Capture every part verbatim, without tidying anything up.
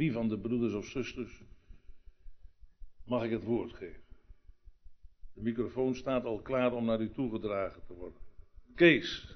Wie van de broeders of zusters mag ik het woord geven? De microfoon staat al klaar om naar u toegedragen te worden. Kees.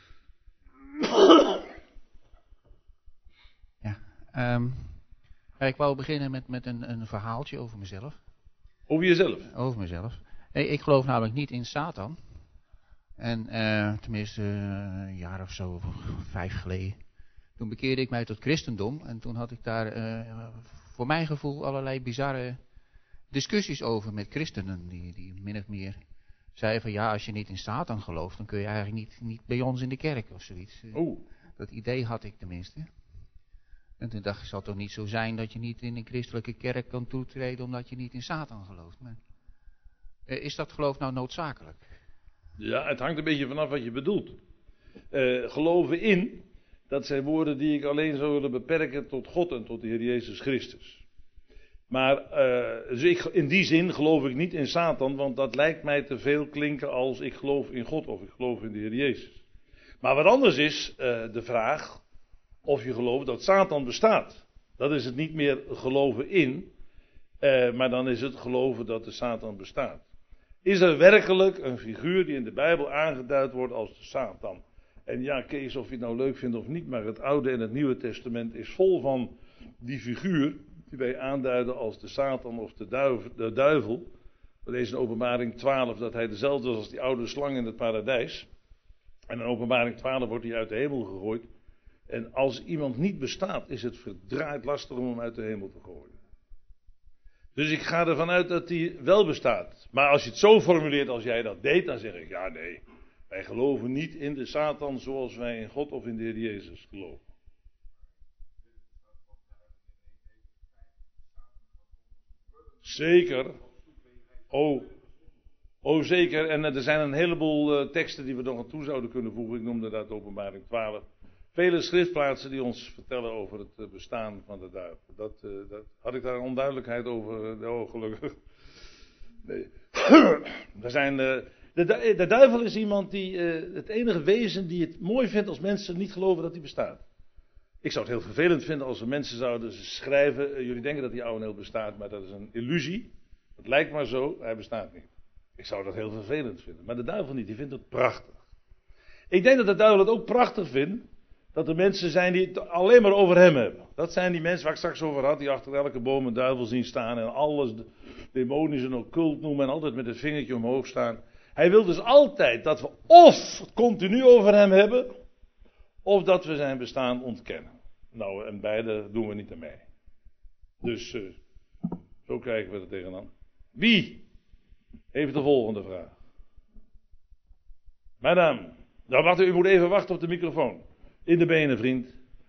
Ja, um, ik wou beginnen met, met een, een verhaaltje over mezelf. Over jezelf? Over mezelf. Nee, ik geloof namelijk niet in Satan. En uh, tenminste uh, een jaar of zo, vijf geleden. Toen bekeerde ik mij tot christendom. En toen had ik daar uh, voor mijn gevoel allerlei bizarre discussies over met christenen. Die, die min of meer zeiden van ja, als je niet in Satan gelooft, dan kun je eigenlijk niet, niet bij ons in de kerk of zoiets. Oh. Dat idee had ik tenminste. En toen dacht ik, zal het toch niet zo zijn dat je niet in een christelijke kerk kan toetreden omdat je niet in Satan gelooft. Maar, uh, is dat geloof nou noodzakelijk? Ja, het hangt een beetje vanaf wat je bedoelt. Uh, geloven in, dat zijn woorden die ik alleen zou willen beperken tot God en tot de Heer Jezus Christus. Maar uh, dus ik, in die zin geloof ik niet in Satan, want dat lijkt mij te veel klinken als ik geloof in God of ik geloof in de Heer Jezus. Maar wat anders is uh, de vraag of je gelooft dat Satan bestaat. Dat is het niet meer geloven in, uh, maar dan is het geloven dat de Satan bestaat. Is er werkelijk een figuur die in de Bijbel aangeduid wordt als de Satan? En ja, Kees, of je het nou leuk vindt of niet, maar het Oude en het Nieuwe Testament is vol van die figuur die wij aanduiden als de Satan of de duivel. De duivel. We lezen in Openbaring twaalf dat hij dezelfde is als die oude slang in het paradijs. En in Openbaring twaalf wordt hij uit de hemel gegooid. En als iemand niet bestaat, is het verdraaid lastig om hem uit de hemel te gooien. Dus ik ga ervan uit dat hij wel bestaat. Maar als je het zo formuleert als jij dat deed, dan zeg ik ja nee. Wij geloven niet in de Satan zoals wij in God of in de Heer Jezus geloven. Zeker. Oh, oh zeker. En er zijn een heleboel uh, teksten die we nog aan toe zouden kunnen voegen. Ik noemde dat Openbaring twaalf. Vele schriftplaatsen die ons vertellen over het uh, bestaan van de duivel. Dat, uh, dat, had ik daar een onduidelijkheid over? Uh, oh, gelukkig. Nee. er zijn... Uh, De, de, de duivel is iemand die, uh, het enige wezen die het mooi vindt als mensen niet geloven dat hij bestaat. Ik zou het heel vervelend vinden als er mensen zouden schrijven, uh, jullie denken dat die oude heel bestaat, maar dat is een illusie. Het lijkt maar zo, hij bestaat niet. Ik zou dat heel vervelend vinden, maar de duivel niet, die vindt het prachtig. Ik denk dat de duivel het ook prachtig vindt, dat er mensen zijn die het alleen maar over hem hebben. Dat zijn die mensen waar ik straks over had, die achter elke boom een duivel zien staan en alles demonisch en occult noemen en altijd met het vingertje omhoog staan. Hij wil dus altijd dat we of het continu over hem hebben, of dat we zijn bestaan ontkennen. Nou, en beide doen we niet aan mee. Dus, uh, zo kijken we er tegenaan. Wie heeft de volgende vraag? Madame. Nou, wacht, u moet even wachten op de microfoon. In de benen, vriend.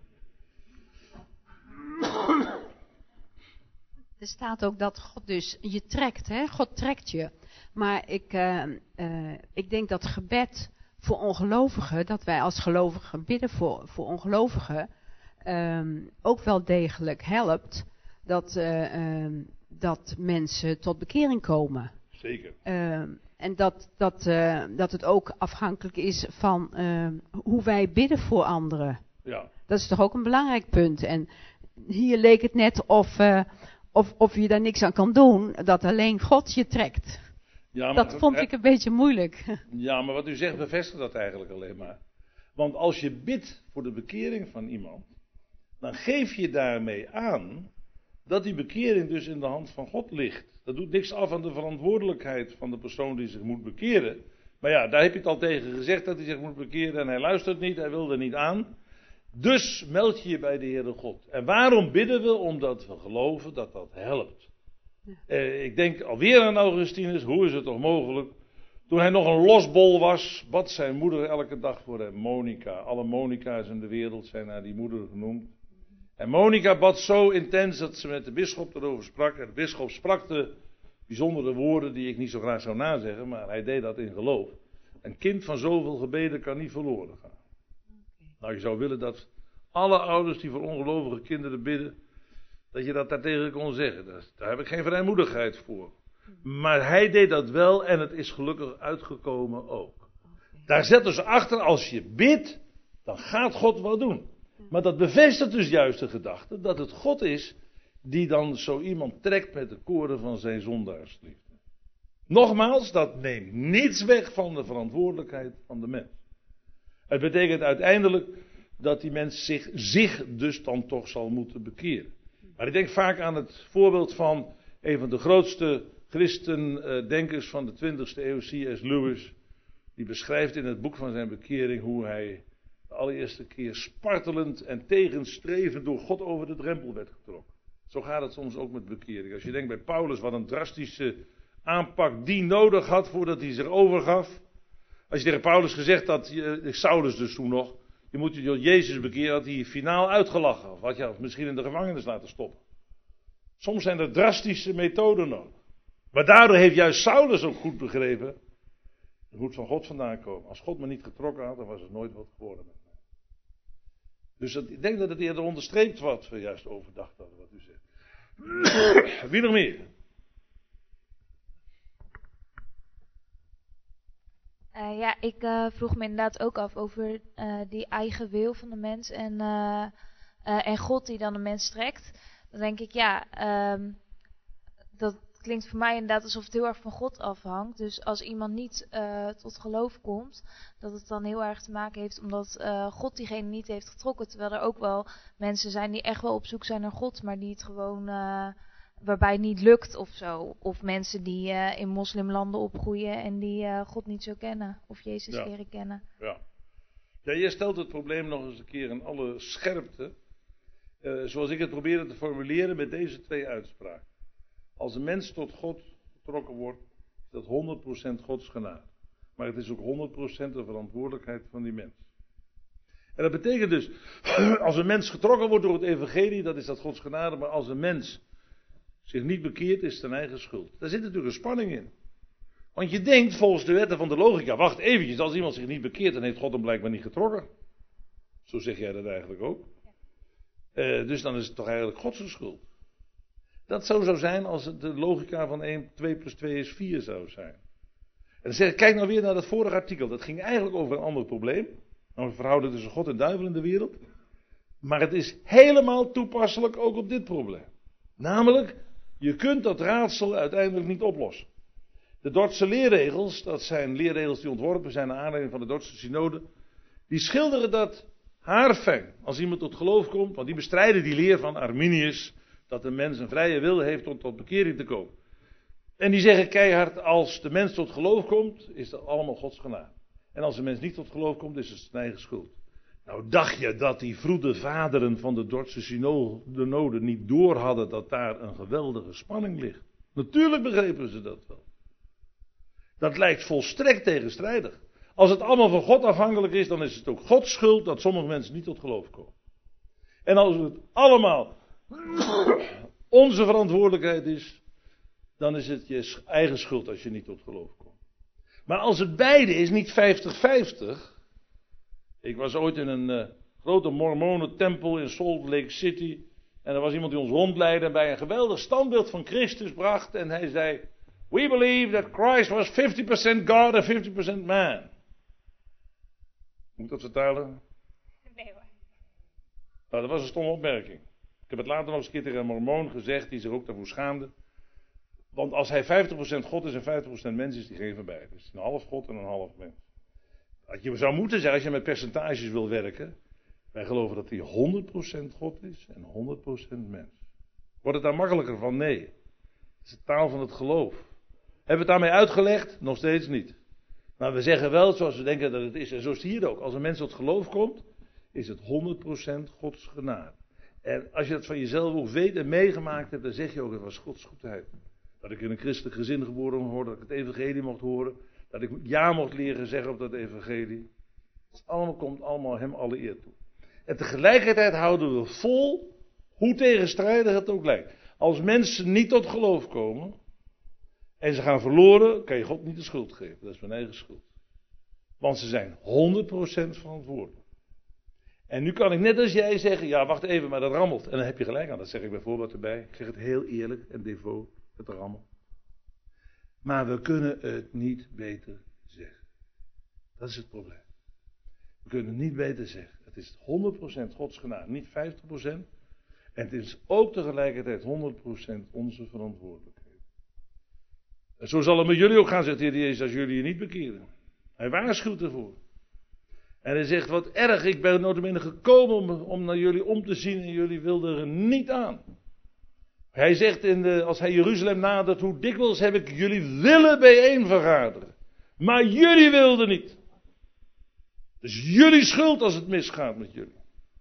Er staat ook dat God dus je trekt, hè? God trekt je. Maar ik, uh, uh, ik denk dat gebed voor ongelovigen, dat wij als gelovigen bidden voor, voor ongelovigen, um, ook wel degelijk helpt dat, uh, um, dat mensen tot bekering komen. Zeker. Uh, en dat, dat, uh, dat het ook afhankelijk is van uh, hoe wij bidden voor anderen. Ja. Dat is toch ook een belangrijk punt. En hier leek het net of, uh, of, of je daar niks aan kan doen, dat alleen God je trekt. Ja, maar, dat vond ik een beetje moeilijk. Ja, maar wat u zegt bevestigt dat eigenlijk alleen maar. Want als je bidt voor de bekering van iemand, dan geef je daarmee aan dat die bekering dus in de hand van God ligt. Dat doet niks af aan de verantwoordelijkheid van de persoon die zich moet bekeren. Maar ja, daar heb je het al tegen gezegd dat hij zich moet bekeren en hij luistert niet, hij wil er niet aan. Dus meld je je bij de Heere God. En waarom bidden we? Omdat we geloven dat dat helpt. Eh, ik denk alweer aan Augustinus, hoe is het toch mogelijk? Toen hij nog een losbol was, bad zijn moeder elke dag voor hem, Monica. Alle Monica's in de wereld zijn naar die moeder genoemd. En Monica bad zo intens dat ze met de bisschop erover sprak. En de bisschop sprak de bijzondere woorden die ik niet zo graag zou nazeggen, maar hij deed dat in geloof. Een kind van zoveel gebeden kan niet verloren gaan. Nou, je zou willen dat alle ouders die voor ongelovige kinderen bidden, dat je dat daartegen kon zeggen. Daar heb ik geen vrijmoedigheid voor. Maar hij deed dat wel en het is gelukkig uitgekomen ook. Daar zetten ze achter, als je bidt, dan gaat God wat doen. Maar dat bevestigt dus juist de gedachte dat het God is die dan zo iemand trekt met de koorden van zijn zondaarsliefde. Nogmaals, dat neemt niets weg van de verantwoordelijkheid van de mens. Het betekent uiteindelijk dat die mens zich, zich dus dan toch zal moeten bekeren. Maar ik denk vaak aan het voorbeeld van een van de grootste christendenkers van de twintigste eeuw, C S Lewis. Die beschrijft in het boek van zijn bekering hoe hij de allereerste keer spartelend en tegenstrevend door God over de drempel werd getrokken. Zo gaat het soms ook met bekering. Als je denkt bij Paulus wat een drastische aanpak die nodig had voordat hij zich overgaf. Als je tegen Paulus gezegd had, Saulus dus toen nog, je moet je door Jezus bekeren, had hij finaal uitgelachen. Of had je misschien in de gevangenis laten stoppen. Soms zijn er drastische methoden nodig. Maar daardoor heeft juist Saulus ook goed begrepen, het moet van God vandaan komen. Als God me niet getrokken had, dan was het nooit wat geworden met mij. Dus dat, ik denk dat het eerder onderstreept wat we juist overdacht hadden, wat u zegt. Wie nog meer? Uh, ja, ik uh, vroeg me inderdaad ook af over uh, die eigen wil van de mens en, uh, uh, en God die dan de mens trekt. Dan denk ik, ja, um, dat klinkt voor mij inderdaad alsof het heel erg van God afhangt. Dus als iemand niet uh, tot geloof komt, dat het dan heel erg te maken heeft omdat uh, God diegene niet heeft getrokken. Terwijl er ook wel mensen zijn die echt wel op zoek zijn naar God, maar die het gewoon... Uh, waarbij het niet lukt of zo. Of mensen die uh, in moslimlanden opgroeien en die uh, God niet zo kennen. Of Jezus ja. leren kennen. Ja. Ja, je stelt het probleem nog eens een keer in alle scherpte. Uh, zoals ik het probeerde te formuleren met deze twee uitspraken. Als een mens tot God getrokken wordt, is dat honderd procent Gods genade. Maar het is ook honderd procent de verantwoordelijkheid van die mens. En dat betekent dus, als een mens getrokken wordt door het evangelie, dat is dat Gods genade. Maar als een mens zich niet bekeert, is het zijn eigen schuld. Daar zit natuurlijk een spanning in. Want je denkt volgens de wetten van de logica, wacht eventjes, als iemand zich niet bekeert, dan heeft God hem blijkbaar niet getrokken. Zo zeg jij dat eigenlijk ook. Uh, dus dan is het toch eigenlijk Gods schuld. Dat zou zo zijn als het de logica van één, twee plus twee is vier zou zijn. En dan zeg ik, kijk nou weer naar dat vorige artikel. Dat ging eigenlijk over een ander probleem. Over de verhouding tussen God en duivel in de wereld. Maar het is helemaal toepasselijk ook op dit probleem. Namelijk, je kunt dat raadsel uiteindelijk niet oplossen. De Dordtse leerregels, dat zijn leerregels die ontworpen zijn naar aanleiding van de Dordtse synode, die schilderen dat haarfijn als iemand tot geloof komt, want die bestrijden die leer van Arminius, dat een mens een vrije wil heeft om tot bekering te komen. En die zeggen keihard, als de mens tot geloof komt, is dat allemaal Gods genade. En als de mens niet tot geloof komt, is het zijn eigen schuld. Nou dacht je dat die vroede vaderen van de Dordtse synode niet door hadden dat daar een geweldige spanning ligt. Natuurlijk begrepen ze dat wel. Dat lijkt volstrekt tegenstrijdig. Als het allemaal van God afhankelijk is, dan is het ook Gods schuld dat sommige mensen niet tot geloof komen. En als het allemaal onze verantwoordelijkheid is, dan is het je eigen schuld als je niet tot geloof komt. Maar als het beide is, niet vijftig vijftig... Ik was ooit in een uh, grote mormonentempel in Salt Lake City. En er was iemand die ons rondleidde en bij een geweldig standbeeld van Christus bracht. En hij zei, we believe that Christ was fifty percent God and fifty percent man. Moet ik dat vertalen? Nee hoor. Nou, dat was een stomme opmerking. Ik heb het later nog eens een keer tegen een mormoon gezegd die zich ook daarvoor schaamde. Want als hij vijftig procent God is en vijftig procent mens is, die geen van beide. Dus een half God en een half mens. Je zou moeten zeggen, als je met percentages wil werken, wij geloven dat hij honderd procent God is en honderd procent mens. Wordt het daar makkelijker van? Nee. Het is de taal van het geloof. Hebben we het daarmee uitgelegd? Nog steeds niet. Maar we zeggen wel zoals we denken dat het is. En zo is het hier ook. Als een mens tot geloof komt, is het honderd procent Gods genade. En als je dat van jezelf ook weet en meegemaakt hebt, dan zeg je ook, het was Gods goedheid. Dat ik in een christelijk gezin geboren mocht worden, dat ik het evangelie mocht horen. Dat ik ja mocht leren zeggen op dat evangelie. Het allemaal, komt allemaal hem alle eer toe. En tegelijkertijd houden we vol, hoe tegenstrijdig het ook lijkt. Als mensen niet tot geloof komen, en ze gaan verloren, kan je God niet de schuld geven. Dat is mijn eigen schuld. Want ze zijn honderd procent verantwoordelijk. En nu kan ik net als jij zeggen, ja wacht even, maar dat rammelt. En dan heb je gelijk aan, dat zeg ik bijvoorbeeld erbij. Ik zeg het heel eerlijk en devoot, het rammelt. Maar we kunnen het niet beter zeggen. Dat is het probleem. We kunnen het niet beter zeggen. Het is honderd procent Gods genade, niet vijftig procent. En het is ook tegelijkertijd honderd procent onze verantwoordelijkheid. En zo zal het met jullie ook gaan, zegt de Heer Jezus, als jullie je niet bekeren. Hij waarschuwt ervoor. En hij zegt, wat erg, ik ben nota bene gekomen om, om naar jullie om te zien en jullie wilden er niet aan. Hij zegt, in de, als hij Jeruzalem nadert, hoe dikwijls heb ik jullie willen bijeen vergaderen. Maar jullie wilden niet. Dus jullie schuld als het misgaat met jullie.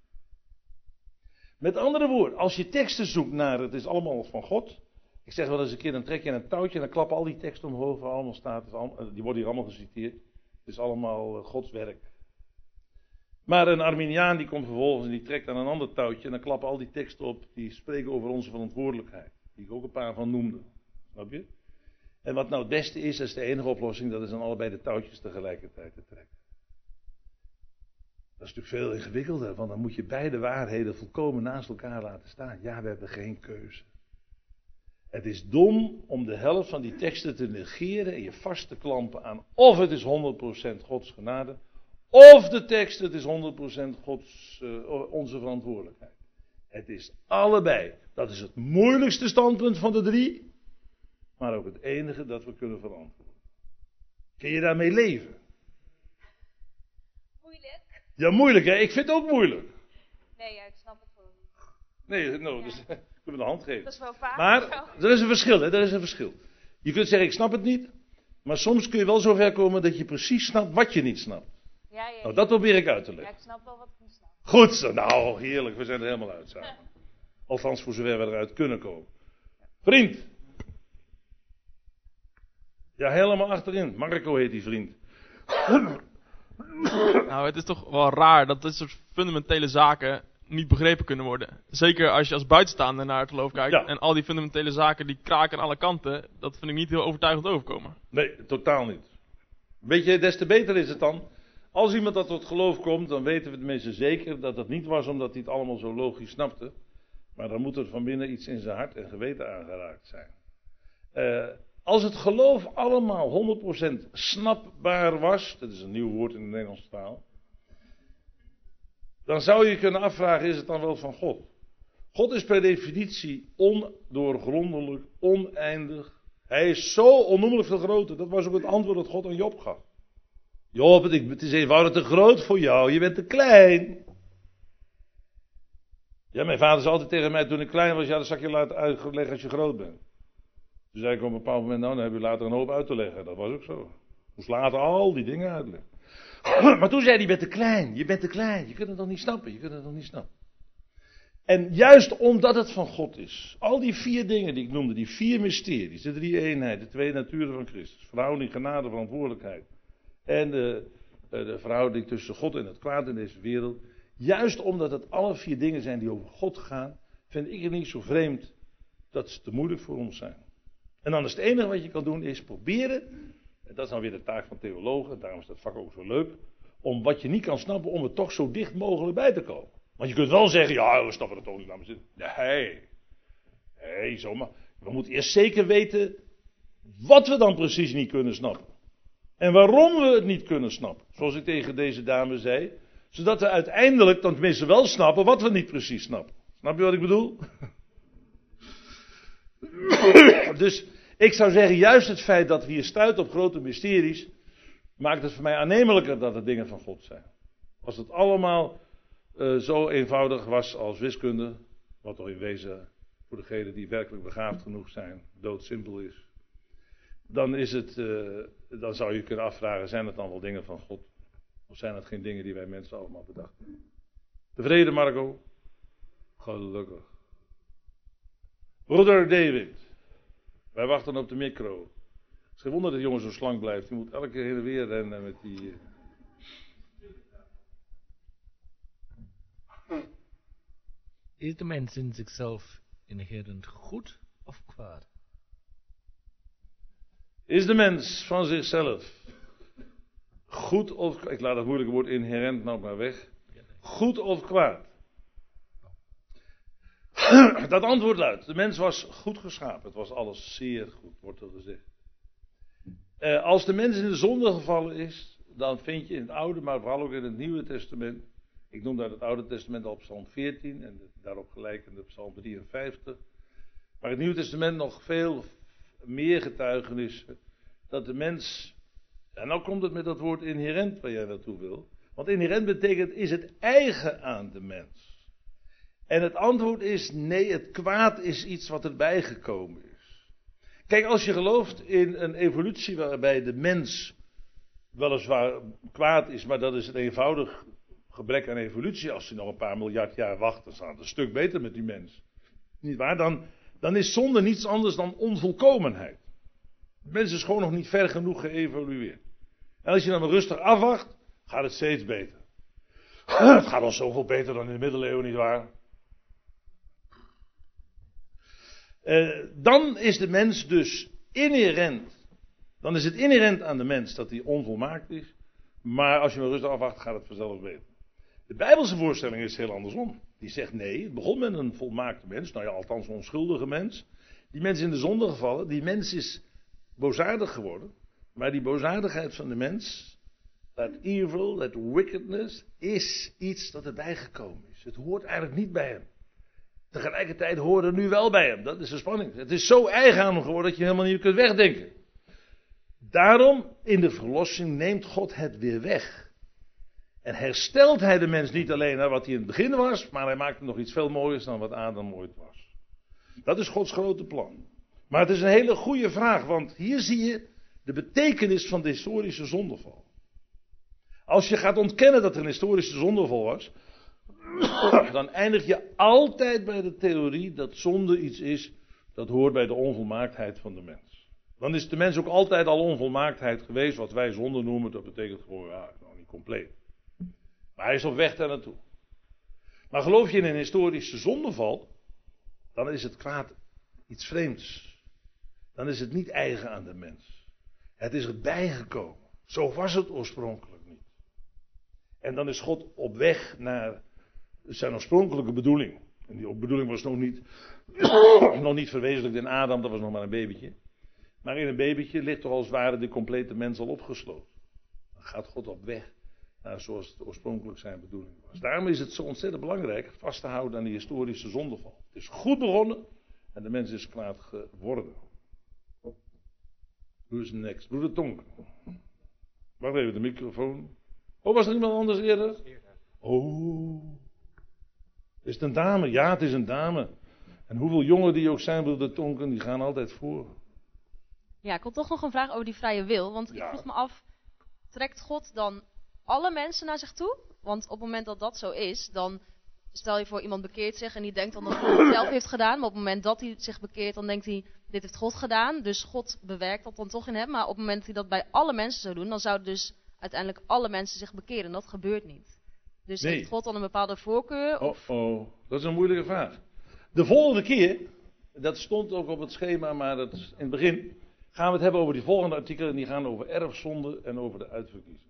Met andere woorden, als je teksten zoekt naar het is allemaal van God. Ik zeg wel eens een keer, dan trek je een touwtje en dan klappen al die teksten omhoog waar allemaal staat. Die worden hier allemaal geciteerd. Het is allemaal Gods werk. Maar een Arminiaan die komt vervolgens en die trekt aan een ander touwtje en dan klappen al die teksten op die spreken over onze verantwoordelijkheid. Die ik ook een paar van noemde. Snap je? En wat nou het beste is, dat is de enige oplossing, dat is dan allebei de touwtjes tegelijkertijd te trekken. Dat is natuurlijk veel ingewikkelder, want dan moet je beide waarheden volkomen naast elkaar laten staan. Ja, we hebben geen keuze. Het is dom om de helft van die teksten te negeren en je vast te klampen aan of het is honderd procent Gods genade, of de tekst het is honderd procent Gods, uh, onze verantwoordelijkheid. Het is allebei. Dat is het moeilijkste standpunt van de drie, maar ook het enige dat we kunnen verantwoorden. Kun je daarmee leven? Moeilijk. Ja, moeilijk hè? Ik vind het ook moeilijk. Nee, ja, ik snap het gewoon niet. Nee, nou, Ja. dus ik moet de hand geven. Dat is wel vaak Maar zo. er is een verschil, hè? Er is een verschil. Je kunt zeggen, ik snap het niet, maar soms kun je wel zo ver komen dat je precies snapt wat je niet snapt. Ja, ja, Nou, dat probeer ik uit te ja, leggen. ik snap wel wat ik moet snap. Goed zo, nou, heerlijk, we zijn er helemaal uit samen. Althans, voor zover we eruit kunnen komen. Vriend. Ja, helemaal achterin. Marco heet die vriend. Nou, het is toch wel raar dat dit soort fundamentele zaken niet begrepen kunnen worden. Zeker als je als buitenstaander naar het geloof kijkt. Ja. En al die fundamentele zaken die kraken aan alle kanten. Dat vind ik niet heel overtuigend overkomen. Nee, totaal niet. Weet je, des te beter is het dan. Als iemand dat tot geloof komt, dan weten we tenminste zeker dat het niet was omdat hij het allemaal zo logisch snapte. Maar dan moet er van binnen iets in zijn hart en geweten aangeraakt zijn. Uh, als het geloof allemaal honderd procent snapbaar was, dat is een nieuw woord in de Nederlandse taal, dan zou je kunnen afvragen, is het dan wel van God? God is per definitie ondoorgrondelijk, oneindig. Hij is zo onnoemelijk veel groter. Dat was ook het antwoord dat God aan Job gaf. Job, het is eenvoudig te groot voor jou, je bent te klein. Ja, mijn vader zei altijd tegen mij toen ik klein was, ja, dat zal ik je laten uitleggen als je groot bent. Toen zei ik op een bepaald moment, nou, dan heb je later een hoop uit te leggen. Dat was ook zo. Ik moest later al die dingen uitleggen. Maar toen zei hij, je bent te klein, je bent te klein, je kunt het nog niet snappen, je kunt het nog niet snappen. En juist omdat het van God is, al die vier dingen die ik noemde, die vier mysteries, de drie eenheid, de twee naturen van Christus, verhouding, genade, verantwoordelijkheid en de, de verhouding tussen God en het kwaad in deze wereld, juist omdat het alle vier dingen zijn die over God gaan, vind ik het niet zo vreemd dat ze te moeilijk voor ons zijn. En dan is het enige wat je kan doen is proberen, en dat is dan weer de taak van theologen, daarom is dat vak ook zo leuk, om wat je niet kan snappen, om er toch zo dicht mogelijk bij te komen. Want je kunt wel zeggen, ja, we snappen het toch niet, laat maar zitten. Nee, nee, zomaar. We moeten eerst zeker weten wat we dan precies niet kunnen snappen. En waarom we het niet kunnen snappen. Zoals ik tegen deze dame zei. Zodat we uiteindelijk dan tenminste wel snappen wat we niet precies snappen. Snap je wat ik bedoel? Dus ik zou zeggen, juist het feit dat we hier stuiten op grote mysteries, maakt het voor mij aannemelijker dat het dingen van God zijn. Als het allemaal uh, zo eenvoudig was als wiskunde, wat toch in wezen voor degenen die werkelijk begaafd genoeg zijn, doodsimpel is, dan is het, uh, dan zou je kunnen afvragen, zijn het dan wel dingen van God? Of zijn het geen dingen die wij mensen allemaal bedachten? Tevreden, Marco? Gelukkig. Broeder David. Wij wachten op de micro. Het is geen wonder dat de jongen zo slank blijft. Die moet elke keer heen en weer rennen met die... Uh... Is de mens in zichzelf inherent goed of kwaad? Is de mens van zichzelf goed of... Ik laat het moeilijke woord inherent nou maar weg. Goed of kwaad? Dat antwoord luidt, de mens was goed geschapen. Het was alles zeer goed, wordt er gezegd. Uh, als de mens in de zonde gevallen is, dan vind je in het Oude, maar vooral ook in het Nieuwe Testament, Ik noem daar het Oude Testament al Psalm veertien en de daarop gelijkende Psalm drieënvijftig. Maar het Nieuwe Testament nog veel meer getuigenissen dat de mens, en nou komt het met dat woord inherent waar jij naartoe wil. Want inherent betekent, is het eigen aan de mens. En het antwoord is, nee, het kwaad is iets wat erbij gekomen is. Kijk, als je gelooft in een evolutie waarbij de mens weliswaar kwaad is, maar dat is een eenvoudig gebrek aan evolutie. Als je nog een paar miljard jaar wacht, dan staat het een stuk beter met die mens. Niet waar? Dan, dan is zonde niets anders dan onvolkomenheid. De mens is gewoon nog niet ver genoeg geëvolueerd. En als je dan maar rustig afwacht, gaat het steeds beter. Het gaat al zoveel beter dan in de middeleeuwen, nietwaar? Uh, dan is de mens dus inherent. Dan is het inherent aan de mens dat hij onvolmaakt is. Maar als je maar rustig afwacht, gaat het vanzelf beter. De Bijbelse voorstelling is heel andersom. Die zegt nee, het begon met een volmaakte mens. Nou ja, althans een onschuldige mens. Die mens is in de zonde gevallen. Die mens is boosaardig geworden. Maar die boosaardigheid van de mens, that evil, that wickedness, is iets dat erbij gekomen is. Het hoort eigenlijk niet bij hem. Tegelijkertijd hoort het nu wel bij hem. Dat is de spanning. Het is zo eigen aan hem geworden dat je helemaal niet kunt wegdenken. Daarom, in de verlossing neemt God het weer weg. En herstelt hij de mens niet alleen naar wat hij in het begin was, maar hij maakt hem nog iets veel mooiers dan wat Adam ooit was. Dat is Gods grote plan. Maar het is een hele goede vraag, want hier zie je de betekenis van de historische zondeval. Als je gaat ontkennen dat er een historische zondeval was, dan eindig je altijd bij de theorie dat zonde iets is dat hoort bij de onvolmaaktheid van de mens. Dan is de mens ook altijd al onvolmaaktheid geweest, wat wij zonde noemen, dat betekent gewoon, ja, nog niet compleet. Maar hij is op weg daar naartoe. Maar geloof je in een historische zondeval, dan is het kwaad iets vreemds. Dan is het niet eigen aan de mens. Het is erbij gekomen. Zo was het oorspronkelijk niet. En dan is God op weg naar zijn oorspronkelijke bedoeling. En die bedoeling was nog niet, nog niet verwezenlijkt in Adam, dat was nog maar een babytje. Maar in een babytje ligt toch als het ware de complete mens al opgesloten. Dan gaat God op weg naar zoals het oorspronkelijk zijn bedoeling was. Daarom is het zo ontzettend belangrijk vast te houden aan die historische zondeval. Het is goed begonnen en de mens is kwaad geworden. Who is next? Broeder Tonk. Wacht even, de microfoon. Oh, was er iemand anders eerder? Oh. Is het een dame? Ja, het is een dame. En hoeveel jongen die ook zijn, broeder Tonken, die gaan altijd voor. Ja, ik had toch nog een vraag over die vrije wil. Want Ja. ik vroeg me af, trekt God dan alle mensen naar zich toe? Want op het moment dat dat zo is, dan stel je voor iemand bekeert zich en die denkt dan dat God het zelf heeft gedaan. Maar op het moment dat hij zich bekeert, dan denkt hij, dit heeft God gedaan. Dus God bewerkt dat dan toch in hem. Maar op het moment dat hij dat bij alle mensen zou doen, dan zouden dus uiteindelijk alle mensen zich bekeren. En dat gebeurt niet. Dus Nee. heeft God dan een bepaalde voorkeur? Oh, Of... oh, dat is een moeilijke vraag. De volgende keer, dat stond ook op het schema, maar dat is in het begin, gaan we het hebben over die volgende artikelen. En die gaan over erfzonde en over de uitverkiezing.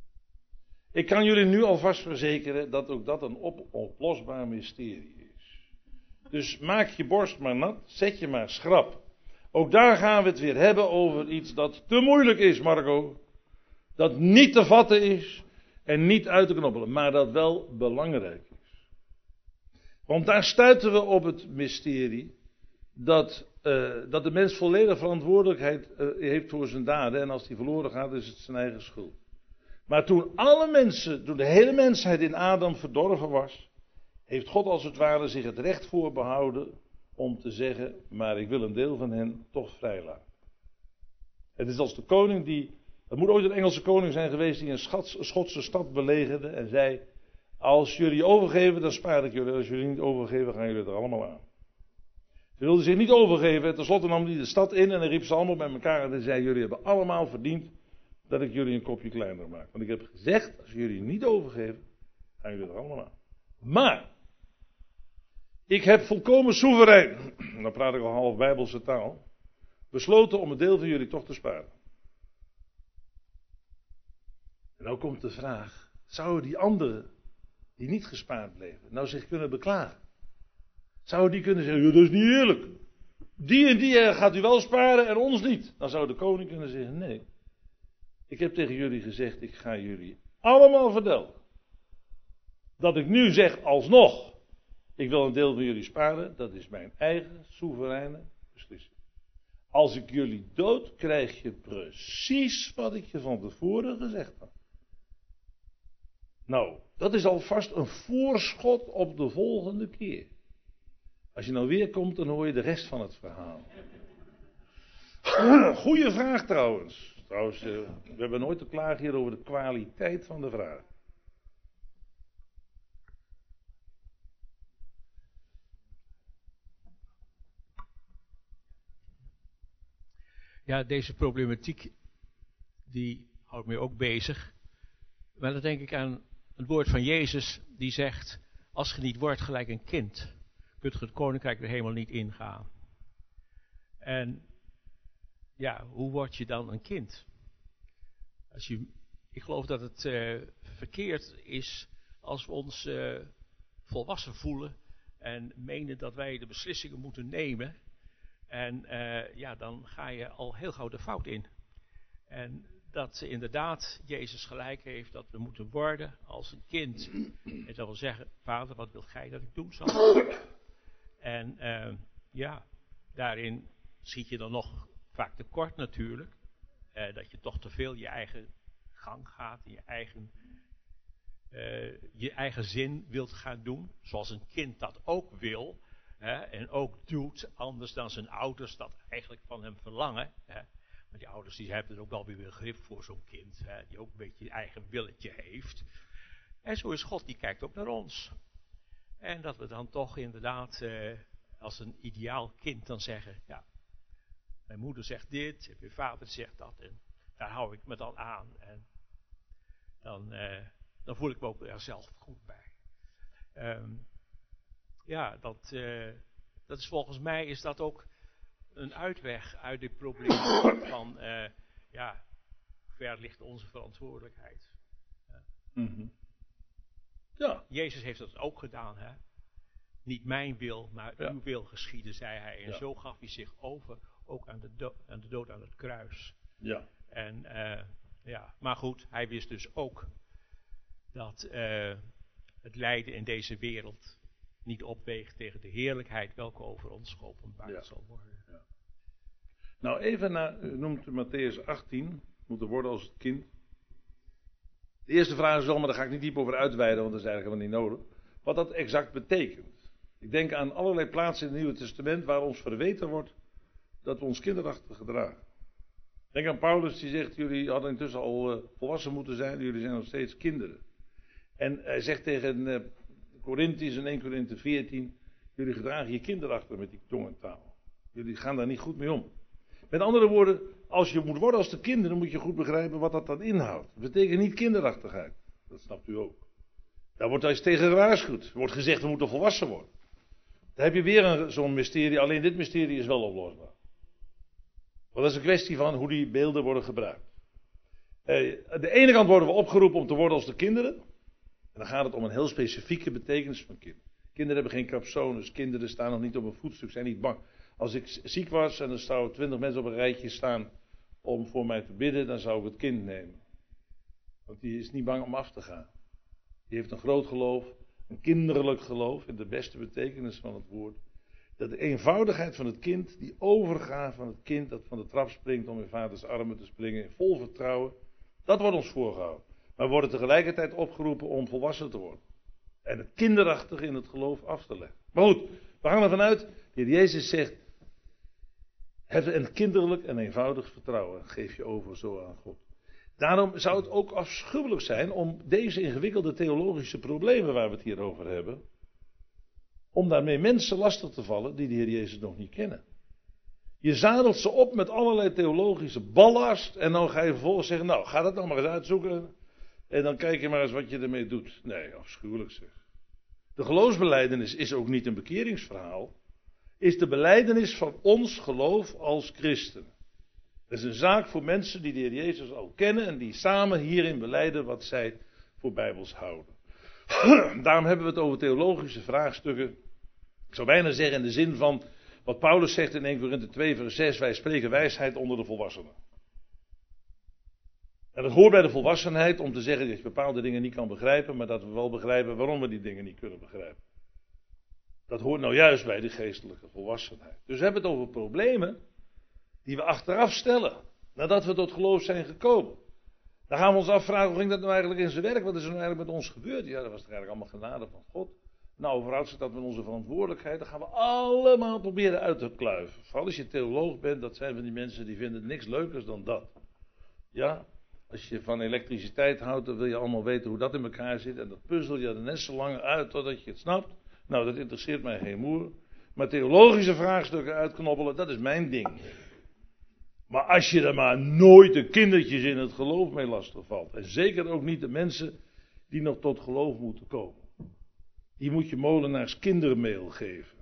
Ik kan jullie nu alvast verzekeren dat ook dat een onoplosbaar mysterie is. Dus maak je borst maar nat, zet je maar schrap. Ook daar gaan we het weer hebben over iets dat te moeilijk is, Marco. Dat niet te vatten is en niet uit te knoppelen, maar dat wel belangrijk is. Want daar stuiten we op het mysterie dat, uh, dat de mens volledig verantwoordelijkheid uh, heeft voor zijn daden. En als die verloren gaat, is het zijn eigen schuld. Maar toen alle mensen, toen de hele mensheid in Adam verdorven was, heeft God als het ware zich het recht voorbehouden om te zeggen, maar ik wil een deel van hen toch vrijlaten. Het is als de koning die, het moet ooit een Engelse koning zijn geweest die een, schats, een Schotse stad belegerde en zei, als jullie overgeven, dan spaar ik jullie, als jullie niet overgeven, gaan jullie er allemaal aan. Ze wilden zich niet overgeven en tenslotte nam hij de stad in en hij riep ze allemaal bij elkaar en hij zei, jullie hebben allemaal verdiend dat ik jullie een kopje kleiner maak. Want ik heb gezegd, als jullie niet overgeven, gaan jullie er allemaal aan. Maar, ik heb volkomen soeverein, dan praat ik al half Bijbelse taal, besloten om een deel van jullie toch te sparen. En nou komt de vraag, zouden die anderen, die niet gespaard bleven, nou zich kunnen beklagen? Zouden die kunnen zeggen, dat is niet eerlijk. Die en die gaat u wel sparen en ons niet. Dan zou de koning kunnen zeggen, nee. Ik heb tegen jullie gezegd, ik ga jullie allemaal verdelgen. Dat ik nu zeg alsnog, ik wil een deel van jullie sparen, dat is mijn eigen soevereine beslissing. Als ik jullie dood, krijg je precies wat ik je van tevoren gezegd had. Nou, dat is alvast een voorschot op de volgende keer. Als je nou weer komt, dan hoor je de rest van het verhaal. Goeie vraag trouwens. Trouwens, uh, we hebben nooit te klagen hier over de kwaliteit van de vraag. Ja, deze problematiek, die houdt mij ook bezig. Maar dan denk ik aan het woord van Jezus, die zegt, als je niet wordt gelijk een kind, kunt je het koninkrijk er helemaal niet ingaan. En ja, hoe word je dan een kind? Als je, ik geloof dat het uh, verkeerd is als we ons uh, volwassen voelen en menen dat wij de beslissingen moeten nemen. En uh, ja, dan ga je al heel gauw de fout in. En dat inderdaad Jezus gelijk heeft dat we moeten worden als een kind. En dat wil zeggen, vader, wat wil gij dat ik doen zal? En uh, ja, daarin schiet je dan nog vaak tekort natuurlijk. Uh, dat je toch te veel je eigen gang gaat, je eigen, uh, je eigen zin wilt gaan doen. Zoals een kind dat ook wil. Hè, en ook doet, anders dan zijn ouders dat eigenlijk van hem verlangen. Hè. Maar die ouders die hebben er ook wel weer begrip voor zo'n kind. Hè, die ook een beetje een eigen willetje heeft. En zo is God, die kijkt ook naar ons. En dat we dan toch inderdaad uh, als een ideaal kind dan zeggen, ja, mijn moeder zegt dit, en mijn vader zegt dat. En daar hou ik me dan aan. En dan, uh, dan voel ik me ook er zelf goed bij. Um, ja, dat, uh, dat is volgens mij is dat ook een uitweg uit dit probleem van, uh, ja, hoe ver ligt onze verantwoordelijkheid. Ja. Mm-hmm. Ja. Jezus heeft dat ook gedaan, hè. Niet mijn wil, maar ja. uw wil geschieden, zei hij. En ja. zo gaf hij zich over, ook aan de, do- aan de dood aan het kruis. Ja. En, uh, ja, maar goed, hij wist dus ook dat uh, het lijden in deze wereld niet opweegt tegen de heerlijkheid welke over ons geopenbaard ja. zal worden. Ja. Nou, even naar, u noemt Matthäus achttien, moeten worden als het kind. De eerste vraag is wel, maar daar ga ik niet diep over uitweiden, want dat is eigenlijk helemaal niet nodig. Wat dat exact betekent. Ik denk aan allerlei plaatsen in het Nieuwe Testament waar ons verweten wordt dat we ons kinderachtig gedragen. Denk aan Paulus die zegt, jullie hadden intussen al uh, volwassen moeten zijn, jullie zijn nog steeds kinderen. En hij zegt tegen uh, Corinthiërs in eerste Korinthe veertien, jullie gedragen je kinderachtig met die tongentaal. Jullie gaan daar niet goed mee om. Met andere woorden, als je moet worden als de kinderen, moet je goed begrijpen wat dat dan inhoudt. Dat betekent niet kinderachtigheid. Dat snapt u ook. Daar wordt eens tegen gewaarschuwd. Er wordt gezegd, we moeten volwassen worden. Dan heb je weer een, zo'n mysterie, alleen dit mysterie is wel oplosbaar. Want dat is een kwestie van hoe die beelden worden gebruikt. Eh, aan de ene kant worden we opgeroepen om te worden als de kinderen. En dan gaat het om een heel specifieke betekenis van kind. Kinderen hebben geen capsones, kinderen staan nog niet op een voetstuk, zijn niet bang. Als ik ziek was en er zouden twintig mensen op een rijtje staan om voor mij te bidden, dan zou ik het kind nemen. Want die is niet bang om af te gaan. Die heeft een groot geloof, een kinderlijk geloof, in de beste betekenis van het woord. Dat de eenvoudigheid van het kind, die overgave van het kind dat van de trap springt om in vaders armen te springen, vol vertrouwen, dat wordt ons voorgehouden. Maar we worden tegelijkertijd opgeroepen om volwassen te worden. En het kinderachtige in het geloof af te leggen. Maar goed, we gaan ervan uit, de Heer Jezus zegt, heb een kinderlijk en eenvoudig vertrouwen, geef je over zo aan God. Daarom zou het ook afschuwelijk zijn om deze ingewikkelde theologische problemen waar we het hier over hebben, om daarmee mensen lastig te vallen die de Heer Jezus nog niet kennen. Je zadelt ze op met allerlei theologische ballast en dan ga je vervolgens zeggen, nou ga dat nou maar eens uitzoeken en dan kijk je maar eens wat je ermee doet. Nee, afschuwelijk zeg. De geloofsbelijdenis is ook niet een bekeringsverhaal, is de belijdenis van ons geloof als christenen. Het is een zaak voor mensen die de Heer Jezus al kennen en die samen hierin belijden wat zij voor bijbels houden. Daarom hebben we het over theologische vraagstukken. Ik zou bijna zeggen in de zin van wat Paulus zegt in eerste Korinthe twee vers zes, wij spreken wijsheid onder de volwassenen. En dat hoort bij de volwassenheid om te zeggen dat je bepaalde dingen niet kan begrijpen, maar dat we wel begrijpen waarom we die dingen niet kunnen begrijpen. Dat hoort nou juist bij de geestelijke volwassenheid. Dus we hebben het over problemen die we achteraf stellen, nadat we tot geloof zijn gekomen. Dan gaan we ons afvragen, hoe ging dat nou eigenlijk in zijn werk? Wat is er nou eigenlijk met ons gebeurd? Ja, dat was toch eigenlijk allemaal genade van God. Nou, verhoudt zich dat met onze verantwoordelijkheid? Dan gaan we allemaal proberen uit te kluiven. Vooral als je theoloog bent, dat zijn van die mensen die vinden niks leukers dan dat. Ja, als je van elektriciteit houdt, dan wil je allemaal weten hoe dat in elkaar zit. En dat puzzel je er net zo lang uit totdat je het snapt. Nou, dat interesseert mij geen moer. Maar theologische vraagstukken uitknobbelen, dat is mijn ding. Maar als je er maar nooit de kindertjes in het geloof mee lastig valt. En zeker ook niet de mensen die nog tot geloof moeten komen. Die moet je molenaars kindermeel geven.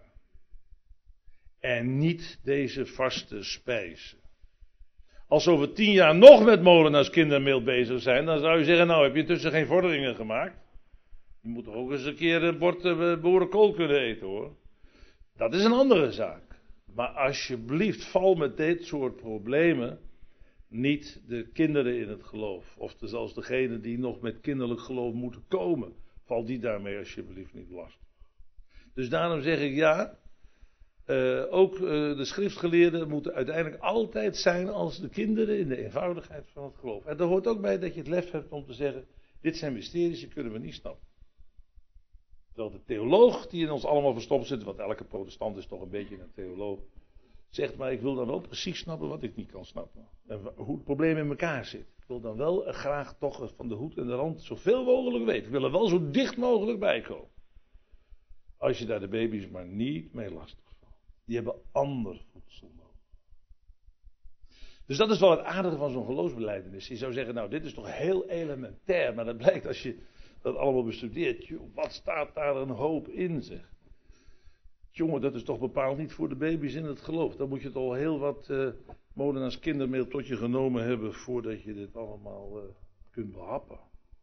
En niet deze vaste spijzen. Als we over tien jaar nog met molenaars kindermeel bezig zijn, dan zou je zeggen, nou heb je intussen geen vorderingen gemaakt. Je moet toch ook eens een keer een bord uh, boerenkool kunnen eten hoor. Dat is een andere zaak. Maar alsjeblieft, val met dit soort problemen niet de kinderen in het geloof. Of zelfs degene die nog met kinderlijk geloof moeten komen. Val die daarmee alsjeblieft niet lastig. Dus daarom zeg ik ja, uh, ook uh, de schriftgeleerden moeten uiteindelijk altijd zijn als de kinderen in de eenvoudigheid van het geloof. En er hoort ook bij dat je het lef hebt om te zeggen, dit zijn mysteries, die kunnen we niet snappen. Terwijl de theoloog die in ons allemaal verstopt zit, want elke protestant is toch een beetje een theoloog, zegt maar ik wil dan wel precies snappen wat ik niet kan snappen. En hoe het probleem in elkaar zit. Ik wil dan wel graag toch van de hoed en de rand zoveel mogelijk weten. Ik wil er wel zo dicht mogelijk bij komen. Als je daar de baby's maar niet mee lastig valt. Die hebben ander voedsel nodig. Dus dat is wel het aardige van zo'n geloofsbelijdenis. Je zou zeggen, nou dit is toch heel elementair, maar dat blijkt als je dat allemaal bestudeert. Joh, wat staat daar een hoop in zeg. Jongen, dat is toch bepaald niet voor de baby's in het geloof. Dan moet je toch al heel wat uh, molenaars kindermeel tot je genomen hebben voordat je dit allemaal uh, kunt behappen.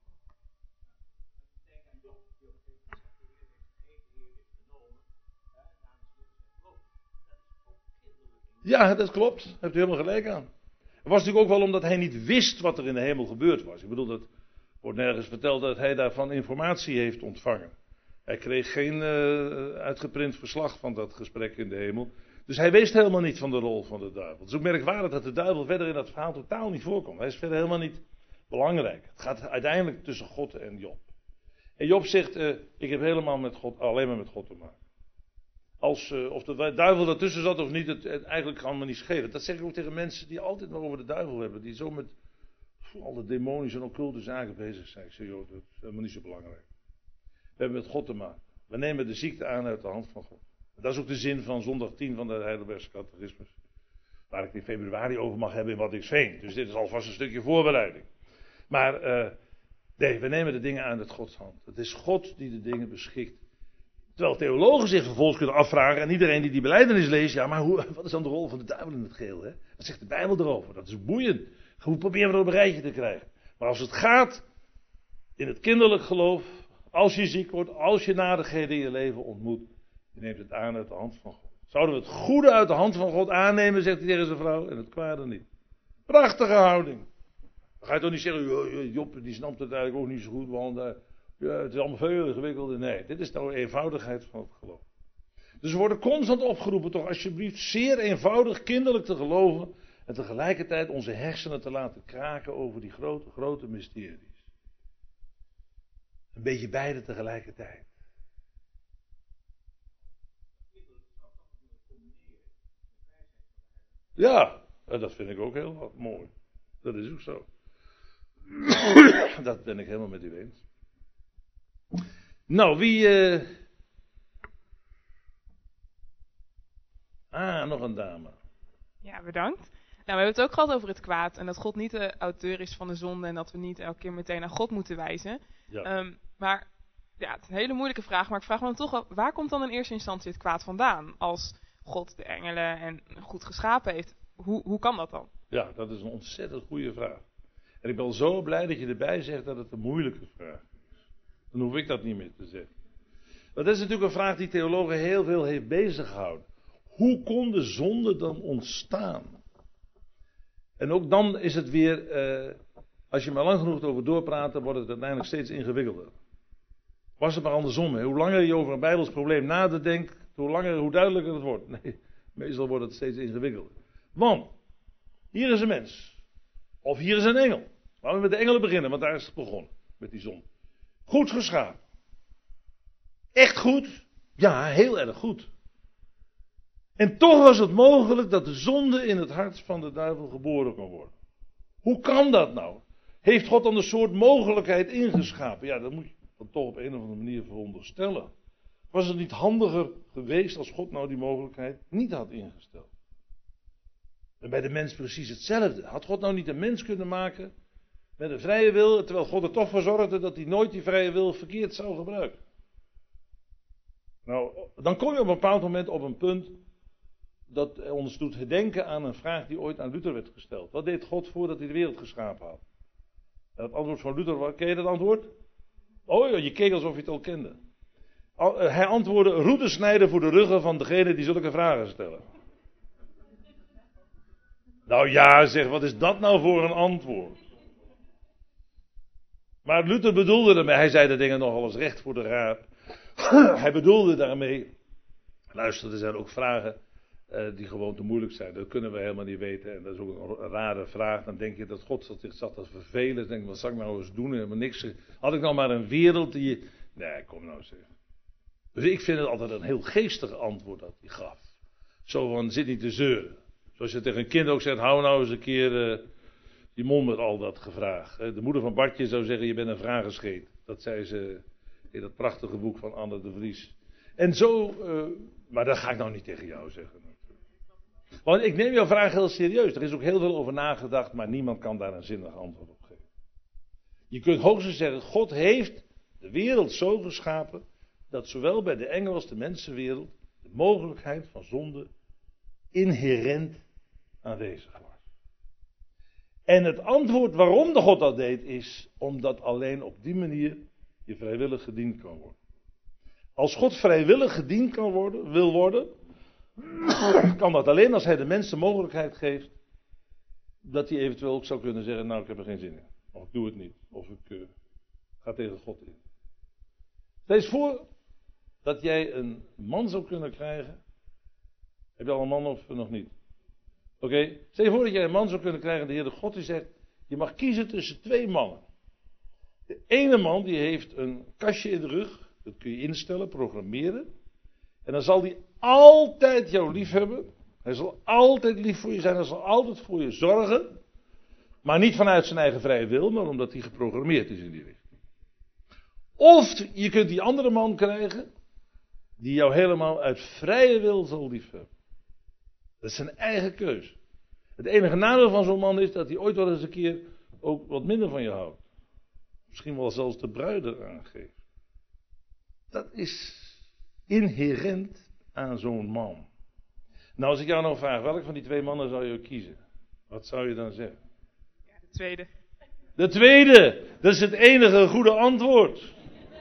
Ja, dat klopt. Daar hebt u helemaal gelijk aan. Het was natuurlijk ook wel omdat hij niet wist wat er in de hemel gebeurd was. Ik bedoel, dat wordt nergens verteld dat hij daarvan informatie heeft ontvangen. Hij kreeg geen uh, uitgeprint verslag van dat gesprek in de hemel. Dus hij wist helemaal niet van de rol van de duivel. Het is ook merkwaardig dat de duivel verder in dat verhaal totaal niet voorkomt. Hij is verder helemaal niet belangrijk. Het gaat uiteindelijk tussen God en Job. En Job zegt, uh, ik heb helemaal met God, alleen maar met God te maken. Als, uh, of de duivel ertussen zat of niet, het, het eigenlijk kan me niet schelen. Dat zeg ik ook tegen mensen die altijd maar over de duivel hebben. Die zo met alle demonische en occulte zaken bezig zijn. Ik zeg, joh, dat is helemaal niet zo belangrijk. We hebben met God te maken. We nemen de ziekte aan uit de hand van God. En dat is ook de zin van zondag tien van de Heidelbergse catechismus. Waar ik in februari over mag hebben in Waddinxveen. Dus dit is alvast een stukje voorbereiding. Maar uh, nee, we nemen de dingen aan uit Gods hand. Het is God die de dingen beschikt. Terwijl theologen zich vervolgens kunnen afvragen, en iedereen die die belijdenis leest, ja, maar hoe, wat is dan de rol van de duivel in het geheel? Hè? Wat zegt de Bijbel erover? Dat is boeiend. Hoe proberen we dat op een rijtje te krijgen? Maar als het gaat in het kinderlijk geloof, als je ziek wordt, als je nadigheden in je leven ontmoet, je neemt het aan uit de hand van God. Zouden we het goede uit de hand van God aannemen, zegt hij tegen zijn vrouw, en het kwade niet. Prachtige houding. Dan ga je toch niet zeggen, Job die snapt het eigenlijk ook niet zo goed, want uh, ja, het is allemaal veel ingewikkelder. Nee, dit is nou de eenvoudigheid van het geloof. Dus we worden constant opgeroepen toch alsjeblieft zeer eenvoudig kinderlijk te geloven en tegelijkertijd onze hersenen te laten kraken over die grote, grote mysteries. Een beetje beide tegelijkertijd. Ja, dat vind ik ook heel wat mooi. Dat is ook zo. Dat ben ik helemaal met u eens. Nou, wie... Uh... Ah, nog een dame. Ja, bedankt. Nou, we hebben het ook gehad over het kwaad. En dat God niet de auteur is van de zonde. En dat we niet elke keer meteen naar God moeten wijzen. Ja. Um, maar, ja, het is een hele moeilijke vraag. Maar ik vraag me dan toch af, waar komt dan in eerste instantie het kwaad vandaan? Als God de engelen en goed geschapen heeft. Hoe, hoe kan dat dan? Ja, dat is een ontzettend goede vraag. En ik ben zo blij dat je erbij zegt dat het een moeilijke vraag is. Dan hoef ik dat niet meer te zeggen. Maar dat is natuurlijk een vraag die theologen heel veel heeft beziggehouden. Hoe kon de zonde dan ontstaan? En ook dan is het weer uh, als je maar lang genoeg over doorpraat, dan wordt het uiteindelijk steeds ingewikkelder. Was het maar andersom. Hè? Hoe langer je over een Bijbels probleem nadenkt, hoe langer, hoe duidelijker het wordt. Nee, meestal wordt het steeds ingewikkelder. Want, hier is een mens. Of hier is een engel. Laten we met de engelen beginnen, want daar is het begonnen. Met die zon. Goed geschapen. Echt goed? Ja, heel erg goed. En toch was het mogelijk dat de zonde in het hart van de duivel geboren kon worden. Hoe kan dat nou? Heeft God dan een soort mogelijkheid ingeschapen? Ja, dat moet je dan toch op een of andere manier veronderstellen. Was het niet handiger geweest als God nou die mogelijkheid niet had ingesteld? En bij de mens precies hetzelfde. Had God nou niet een mens kunnen maken met een vrije wil, terwijl God er toch voor zorgde dat hij nooit die vrije wil verkeerd zou gebruiken? Nou, dan kom je op een bepaald moment op een punt dat ons doet denken aan een vraag die ooit aan Luther werd gesteld. Wat deed God voordat hij de wereld geschapen had? En het antwoord van Luther was, ken je dat antwoord? Oh ja, je keek alsof je het al kende. Hij antwoordde, routes snijden voor de ruggen van degene die zulke vragen stellen. Nou ja, zeg, wat is dat nou voor een antwoord? Maar Luther bedoelde ermee, hij zei de dingen nogal eens recht voor de raap. Hij bedoelde daarmee, luister, er zijn ook vragen uh, die gewoon te moeilijk zijn. Dat kunnen we helemaal niet weten. En dat is ook een rare vraag. Dan denk je dat God zich zat te vervelen. Dan denk je, wat zal ik nou eens doen? Helemaal niks. Had ik nou maar een wereld die je... Nee, kom nou zeg. Dus ik vind het altijd een heel geestig antwoord dat hij gaf. Zo van, zit niet te zeuren. Zoals je tegen een kind ook zegt, hou nou eens een keer uh, je mond met al dat gevraag. De moeder van Bartje zou zeggen, je bent een vragenscheet. Dat zei ze in dat prachtige boek van Anne de Vries. En zo, uh, maar dat ga ik nou niet tegen jou zeggen. Want ik neem jouw vraag heel serieus. Er is ook heel veel over nagedacht, maar niemand kan daar een zinnig antwoord op geven. Je kunt hoogstens zeggen, God heeft de wereld zo geschapen, dat zowel bij de engelen als de mensenwereld de mogelijkheid van zonde inherent aanwezig was. En het antwoord waarom de God dat deed is, omdat alleen op die manier je vrijwillig gediend kan worden. Als God vrijwillig gediend kan worden, wil worden, kan dat alleen als hij de mens de mogelijkheid geeft, dat hij eventueel ook zou kunnen zeggen, nou ik heb er geen zin in. Of ik doe het niet. Of ik uh, ga tegen God in. Stel eens voor dat jij een man zou kunnen krijgen. Heb je al een man of nog niet? Oké. Okay. Stel je voor dat jij een man zou kunnen krijgen, de Heer de God die zegt, je mag kiezen tussen twee mannen. De ene man die heeft een kastje in de rug, dat kun je instellen, programmeren. En dan zal hij altijd jou lief hebben. Hij zal altijd lief voor je zijn, hij zal altijd voor je zorgen. Maar niet vanuit zijn eigen vrije wil, maar omdat hij geprogrammeerd is in die richting. Of je kunt die andere man krijgen, die jou helemaal uit vrije wil zal lief hebben. Dat is zijn eigen keus. Het enige nadeel van zo'n man is dat hij ooit wel eens een keer ook wat minder van je houdt. Misschien wel zelfs de bruid aangeeft. Dat is inherent aan zo'n man. Nou, als ik jou nou vraag, welke van die twee mannen zou je kiezen? Wat zou je dan zeggen? Ja, de tweede. De tweede! Dat is het enige goede antwoord.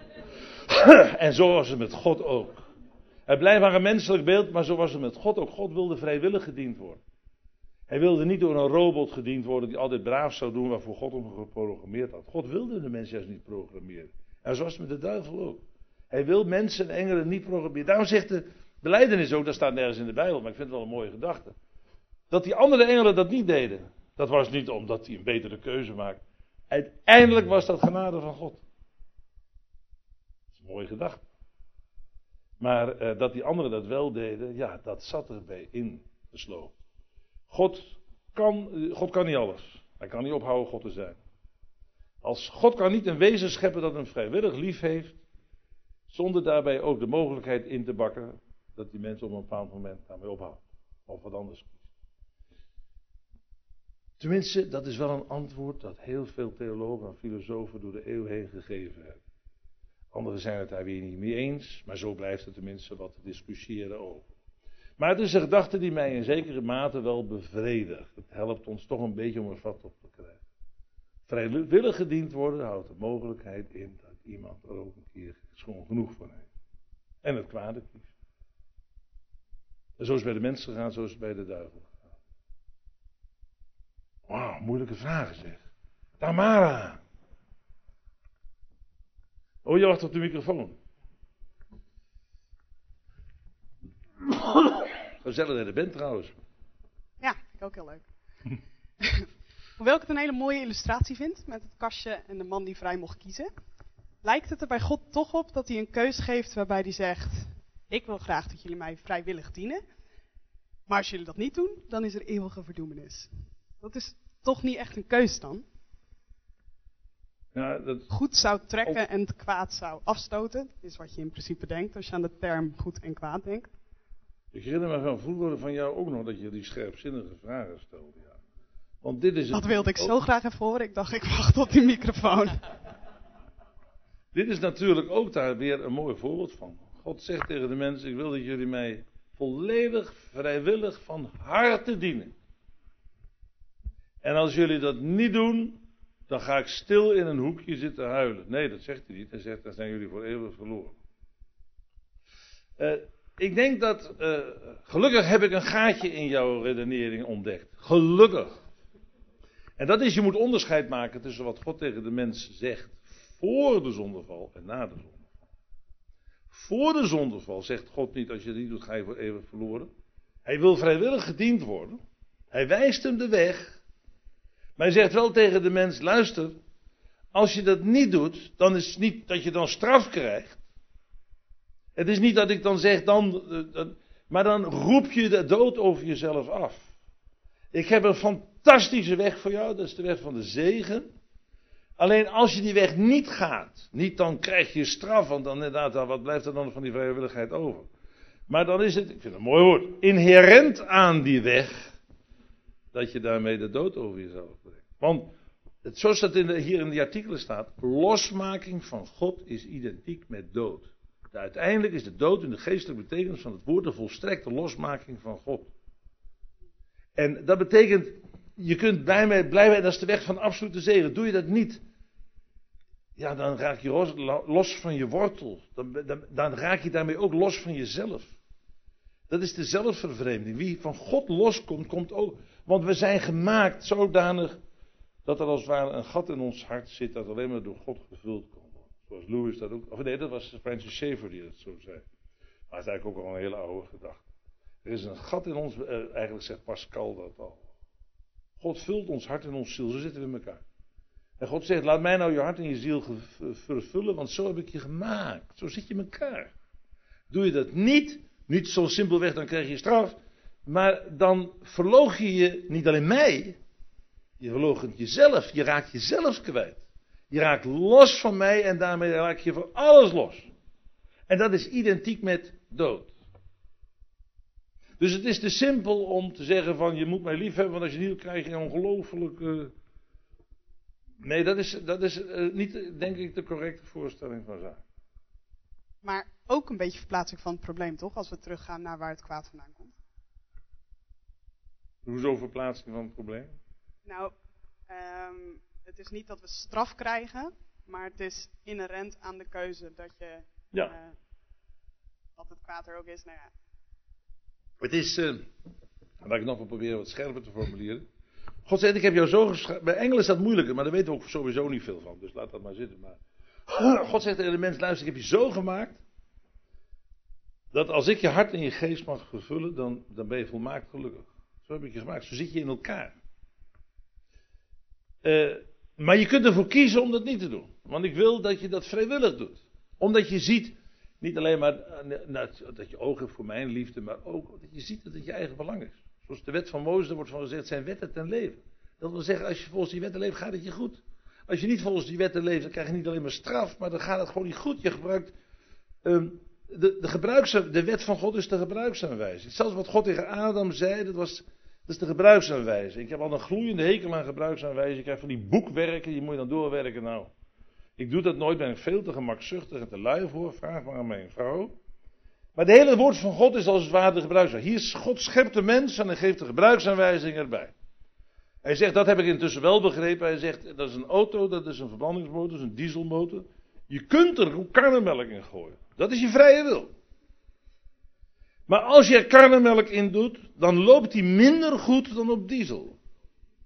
En zo was het met God ook. Het blijft maar een menselijk beeld, maar zo was het met God ook. God wilde vrijwillig gediend worden. Hij wilde niet door een robot gediend worden die altijd braaf zou doen waarvoor God hem geprogrammeerd had. God wilde de mens juist niet programmeren. En zo was het met de duivel ook. Hij wil mensen en engelen niet programmeren. Daarom zegt de belijdenis ook, dat staat nergens in de Bijbel, maar ik vind het wel een mooie gedachte. Dat die andere engelen dat niet deden. Dat was niet omdat hij een betere keuze maakte. Uiteindelijk was dat genade van God. Dat is een mooie gedachte. Maar uh, dat die anderen dat wel deden, ja, dat zat erbij ingesloten. God kan, God kan niet alles. Hij kan niet ophouden God te zijn. Als God kan niet een wezen scheppen dat hem vrijwillig lief heeft, zonder daarbij ook de mogelijkheid in te bakken dat die mensen op een bepaald moment daarmee ophoudt. Of wat anders kiest. Tenminste, dat is wel een antwoord dat heel veel theologen en filosofen door de eeuw heen gegeven hebben. Anderen zijn het daar weer niet mee eens, maar zo blijft er tenminste wat te discussiëren over. Maar het is een gedachte die mij in zekere mate wel bevredigt. Het helpt ons toch een beetje om er vat op te krijgen. Vrijwillig gediend worden houdt de mogelijkheid in dat iemand er ook een keer schoon genoeg van heeft. En het kwade kiest. En zo is het bij de mensen gegaan, zo is het bij de duivel gegaan. Wauw, moeilijke vragen zeg. Tamara. Oh, je wacht op de microfoon. Gezellig dat je er bent trouwens. Ja, vind ik ook heel leuk. Hoewel ik het een hele mooie illustratie vind met het kastje en de man die vrij mocht kiezen, lijkt het er bij God toch op dat hij een keus geeft waarbij hij zegt: ik wil graag dat jullie mij vrijwillig dienen, maar als jullie dat niet doen, dan is er eeuwige verdoemenis. Dat is toch niet echt een keus dan? Ja, dat... Goed zou trekken en het kwaad zou afstoten, is wat je in principe denkt als je aan de term goed en kwaad denkt. Ik herinner me van vroeger van jou ook nog dat je die scherpzinnige vragen stelde. Ja. Want dit is het... Dat wilde ik zo graag even horen. Ik dacht, ik wacht op die microfoon. Dit is natuurlijk ook daar weer een mooi voorbeeld van. God zegt tegen de mensen: ik wil dat jullie mij volledig, vrijwillig, van harte dienen. En als jullie dat niet doen, dan ga ik stil in een hoekje zitten huilen. Nee, dat zegt hij niet. Hij zegt: dan zijn jullie voor eeuwig verloren. Uh, ik denk dat, uh, gelukkig heb ik een gaatje in jouw redenering ontdekt. Gelukkig. En dat is, je moet onderscheid maken tussen wat God tegen de mens zegt voor de zondeval en na de zondeval. Voor de zondeval zegt God niet: als je het niet doet, ga je voor eeuwig verloren. Hij wil vrijwillig gediend worden. Hij wijst hem de weg. Maar hij zegt wel tegen de mens: luister, als je dat niet doet, dan is het niet dat je dan straf krijgt. Het is niet dat ik dan zeg, dan, maar dan roep je de dood over jezelf af. Ik heb een fantastische weg voor jou, dat is de weg van de zegen. Alleen als je die weg niet gaat, niet dan krijg je straf, want dan inderdaad, wat blijft er dan van die vrijwilligheid over? Maar dan is het, ik vind het een mooi woord, inherent aan die weg, dat je daarmee de dood over jezelf brengt. Want, het, zoals dat in de, hier in die artikelen staat, losmaking van God is identiek met dood. De, uiteindelijk is de dood in de geestelijke betekenis van het woord de volstrekte losmaking van God. En dat betekent, je kunt bij mij blijven, dat is de weg van absolute zegen. Doe je dat niet, ja, dan raak je los, los van je wortel. Dan, dan, dan raak je daarmee ook los van jezelf. Dat is de zelfvervreemding. Wie van God loskomt, komt ook. Want we zijn gemaakt zodanig dat er als het ware een gat in ons hart zit dat alleen maar door God gevuld kan worden. Zoals Lewis dat ook, of nee, dat was Francis Schaeffer die dat zo zei. Maar het is eigenlijk ook al een hele oude gedachte. Er is een gat in ons, eh, eigenlijk zegt Pascal dat al. God vult ons hart en ons ziel, zo zitten we in elkaar. En God zegt: laat mij nou je hart en je ziel vervullen, want zo heb ik je gemaakt. Zo zit je in elkaar. Doe je dat niet, niet zo simpelweg, dan krijg je straf. Maar dan verloochen je niet alleen mij, je verloochent jezelf. Je raakt jezelf kwijt. Je raakt los van mij en daarmee raak je van alles los. En dat is identiek met dood. Dus het is te simpel om te zeggen van je moet mij lief hebben, want als je niet, krijg je een ongelooflijk... Uh... Nee, dat is, dat is uh, niet, denk ik, de correcte voorstelling van zaken. Maar ook een beetje verplaatsing van het probleem, toch? Als we teruggaan naar waar het kwaad vandaan komt. Hoezo verplaatsing van het probleem? Nou, um, het is niet dat we straf krijgen, maar het is inherent aan de keuze dat je... Ja. Uh, dat het kwaad er ook is, nou ja. Het is, uh, laat ik nog wel proberen wat scherper te formuleren. God zegt: ik heb jou zo geschapen. Bij engelen is dat moeilijker, maar daar weten we ook sowieso niet veel van. Dus laat dat maar zitten. Maar God zegt tegen de mens: luister, ik heb je zo gemaakt, dat als ik je hart en je geest mag vervullen, dan, dan ben je volmaakt gelukkig. Zo heb ik je gemaakt. Zo zit je in elkaar. Uh, maar je kunt ervoor kiezen om dat niet te doen. Want ik wil dat je dat vrijwillig doet. Omdat je ziet, niet alleen maar dat je oog hebt voor mijn liefde, maar ook dat je ziet dat het je eigen belang is. Zoals de wet van Mozes, er wordt van gezegd, zijn wetten ten leven. Dat wil zeggen, als je volgens die wetten leeft, gaat het je goed. Als je niet volgens die wetten leeft, dan krijg je niet alleen maar straf, maar dan gaat het gewoon niet goed. Je gebruikt, um, de, de, gebruiksaam, de wet van God is de gebruiksaanwijzing. Zelfs wat God tegen Adam zei, dat, was, dat is de gebruiksaanwijzing. Ik heb al een gloeiende hekel aan gebruiksaanwijzing. Ik krijg van die boekwerken, die moet je dan doorwerken. Nou, ik doe dat nooit, ben ik veel te gemakzuchtig en te lui voor. Vraag maar aan mijn vrouw. Maar het hele woord van God is als het ware de gebruiksaanwijzing. Hier is God schept de mens en hij geeft de gebruiksaanwijzing erbij. Hij zegt, dat heb ik intussen wel begrepen. Hij zegt, dat is een auto, dat is een verbrandingsmotor, dat is een dieselmotor. Je kunt er karnemelk in gooien. Dat is je vrije wil. Maar als je er karnemelk in doet, dan loopt die minder goed dan op diesel.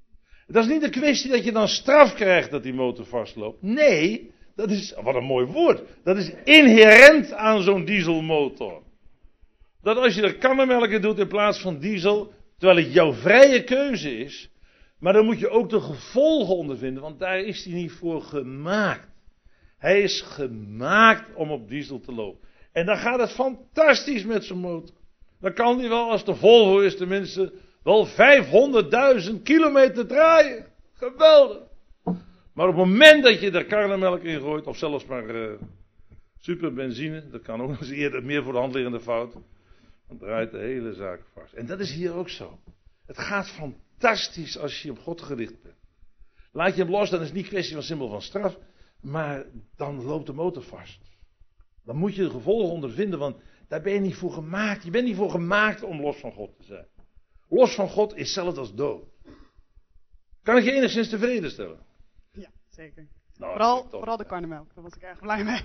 Dat is niet een kwestie dat je dan straf krijgt dat die motor vastloopt. Nee, dat is, wat een mooi woord, dat is inherent aan zo'n dieselmotor. Dat als je er karnemelk in doet in plaats van diesel, terwijl het jouw vrije keuze is, maar dan moet je ook de gevolgen ondervinden, want daar is hij niet voor gemaakt. Hij is gemaakt om op diesel te lopen. En dan gaat het fantastisch met zijn motor. Dan kan hij wel, als de Volvo is tenminste, wel vijfhonderdduizend kilometer draaien. Geweldig. Maar op het moment dat je er karnemelk in gooit, of zelfs maar uh, superbenzine, dat kan ook nog eens eerder meer voor de hand liggende fout, dan draait de hele zaak vast. En dat is hier ook zo. Het gaat fantastisch als je op God gericht bent. Laat je hem los, dan is het niet kwestie van simpel van straf, maar dan loopt de motor vast. Dan moet je de gevolgen ondervinden, want daar ben je niet voor gemaakt. Je bent niet voor gemaakt om los van God te zijn. Los van God is hetzelfde als dood. Kan ik je enigszins tevreden stellen? Ja, zeker. Nou, vooral, vooral de karnemelk, daar was ik erg blij mee.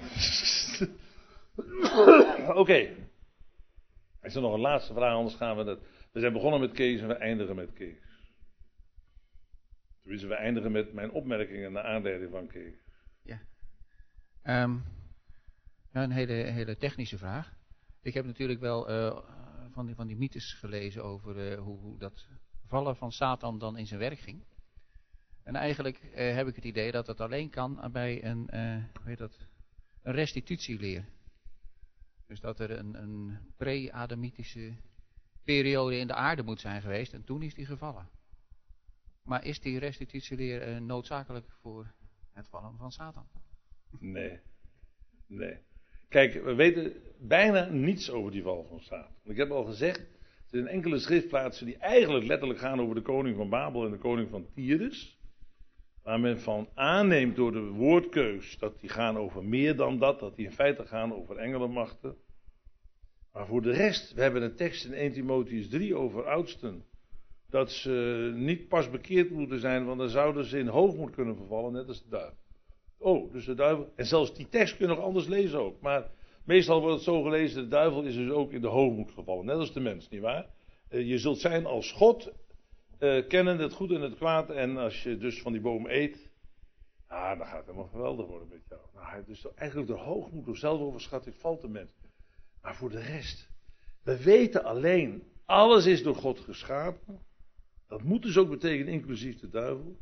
Oké. Okay. Is er nog een laatste vraag, anders gaan we dat. We zijn begonnen met Kees en we eindigen met Kees. Tenminste, we eindigen met mijn opmerkingen naar aanleiding van Kees. Ja. Um, nou, een hele, hele technische vraag. Ik heb natuurlijk wel uh, van, die, van die mythes gelezen over uh, hoe, hoe dat vallen van Satan dan in zijn werk ging. En eigenlijk uh, heb ik het idee dat dat alleen kan bij een, uh, hoe heet dat, een restitutieleer. Dus dat er een, een pre-adamitische periode in de aarde moet zijn geweest en toen is die gevallen. Maar is die restitutieleer uh, noodzakelijk voor het vallen van Satan? Nee. Nee. Kijk, we weten bijna niets over die val van Satan. Ik heb al gezegd, er zijn enkele schriftplaatsen die eigenlijk letterlijk gaan over de koning van Babel en de koning van Tyrus. Waar men van aanneemt door de woordkeus dat die gaan over meer dan dat, dat die in feite gaan over engelenmachten. Maar voor de rest, we hebben een tekst in eerste Timotheüs drie over oudsten. Dat ze niet pas bekeerd moeten zijn, want dan zouden ze in hoogmoed kunnen vervallen, net als de duivel. Oh, dus de duivel. En zelfs die tekst kun je nog anders lezen ook. Maar meestal wordt het zo gelezen, de duivel is dus ook in de hoogmoed gevallen. Net als de mens, nietwaar? Uh, je zult zijn als God, uh, kennen het goed en het kwaad. En als je dus van die boom eet, ah, dan gaat het helemaal geweldig worden met jou. Nou, dus eigenlijk door hoogmoed, door zelfoverschatting valt de mens. Maar voor de rest, we weten alleen, alles is door God geschapen. Dat moet dus ook betekenen, inclusief de duivel.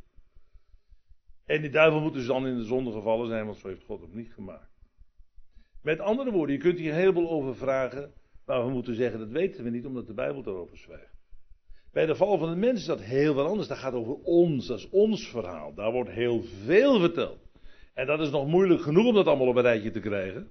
En die duivel moet dus dan in de zonde gevallen zijn, want zo heeft God hem niet gemaakt. Met andere woorden, je kunt hier een heleboel over vragen, maar we moeten zeggen, dat weten we niet, omdat de Bijbel daarover zwijgt. Bij de val van de mens is dat heel wat anders, dat gaat over ons, dat is ons verhaal. Daar wordt heel veel verteld. En dat is nog moeilijk genoeg om dat allemaal op een rijtje te krijgen.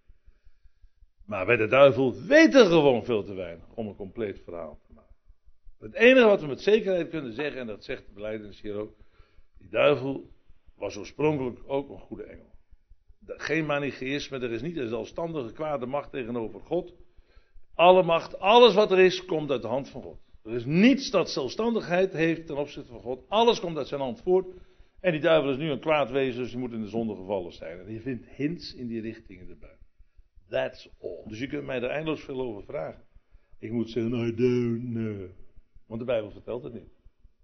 Maar bij de duivel weten we gewoon veel te weinig om een compleet verhaal te maken. Het enige wat we met zekerheid kunnen zeggen, en dat zegt de belijdenis hier ook, die duivel was oorspronkelijk ook een goede engel. Geen manicheïsme, er is niet een zelfstandige kwade macht tegenover God. Alle macht, alles wat er is, komt uit de hand van God. Er is niets dat zelfstandigheid heeft ten opzichte van God. Alles komt uit zijn hand voort. En die duivel is nu een kwaad wezen, dus die moet in de zonde gevallen zijn. En je vindt hints in die richting in de Bijbel. That's all. Dus je kunt mij er eindeloos veel over vragen. Ik moet zeggen, I don't know. Want de Bijbel vertelt het niet.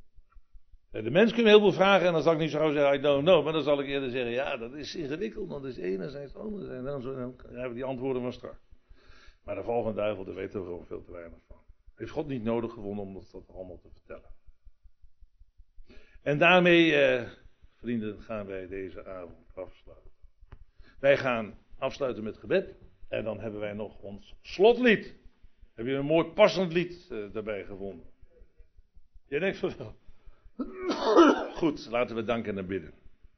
De mens kunnen heel veel vragen en dan zal ik niet zo gauw zeggen, I don't know. Maar dan zal ik eerder zeggen, ja, dat is ingewikkeld, want het is enerzijds anders. En dan, zo, dan hebben we die antwoorden van straks. Maar de val van de duivel, daar weten we gewoon veel te weinig van. Heeft God niet nodig gevonden om dat allemaal te vertellen. En daarmee, eh, vrienden, gaan wij deze avond afsluiten. Wij gaan afsluiten met gebed. En dan hebben wij nog ons slotlied. Heb je een mooi passend lied uh, daarbij gevonden? Jij denkt van wel. Goed, laten we danken en bidden.